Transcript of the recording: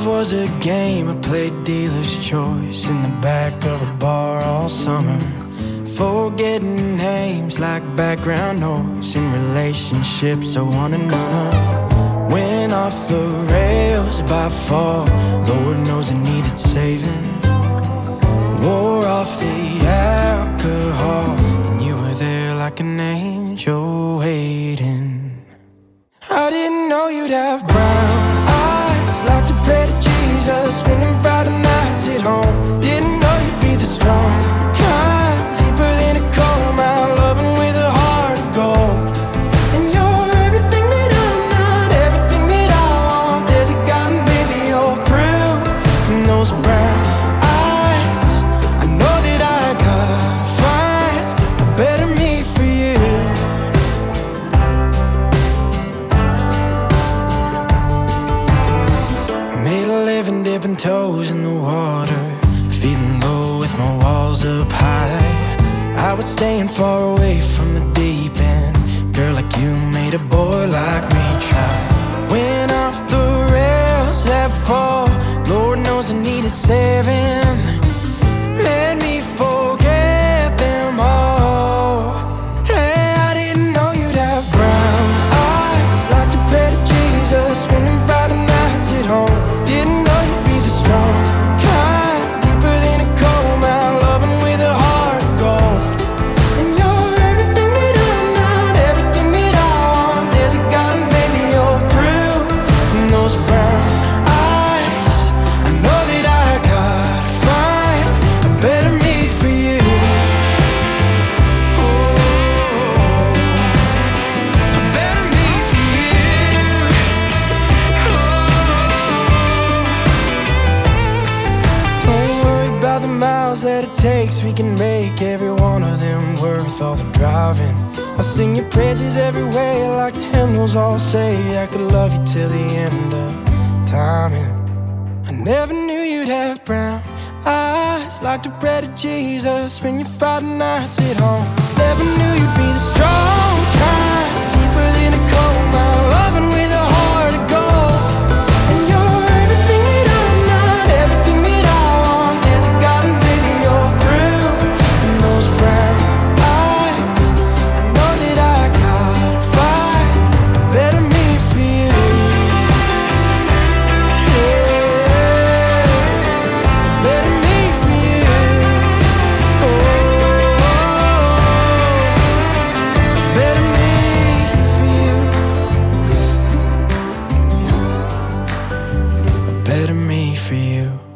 was a game, I played dealer's choice in the back of a bar all summer, forgetting names like background noise in relationships I wanted none of. Went off the rails by fall, Lord knows I needed saving. Wore off the alcohol, and you were there like an angel waiting. I didn't know you'd have brown eyes, like to pray to Jesus, spending Friday nights at home. Didn't know you'd be the strong kind, deeper than a coal mine, loving with a heart of gold. And you're everything that I'm not, everything that I want. There's a God and baby, you're proof in those brown eyes. I know that I gotta find a better me for you. Made a living dipping toes in the water, feeling low with my walls up high. I was staying far away from the deep end. Girl like you made a boy like me try. Went off the rails that fall, Lord knows I needed saving. Made me forget them all. Hey, I didn't know you'd have brown eyes, like to pray to Jesus, spending Friday nights at home. Didn't know you'd be the strong kind, deeper than a coal mine, loving with a heart of gold. And you're everything that I'm not, everything that I want. There's a God and baby, you're proof in those brown eyes. I know that I gotta find a better me for you. A better me for you. Don't worry about the miles that it takes, we can make every one of them worth all the driving. I'll sing your praises every way, like the hymnals all say. I could love you till the end of time. And I never knew you'd have brown eyes, like to pray to Jesus, spend your Friday nights at home. Never knew you'd be the strong kind, deeper than a coal mine, loving with a heart of gold. And you're everything that I'm not, everything that I want. There's a God and baby, you're proof in those brown eyes. I know that I gotta find a better me for you. Yeah, better me for you. Better me for you. A better me for you.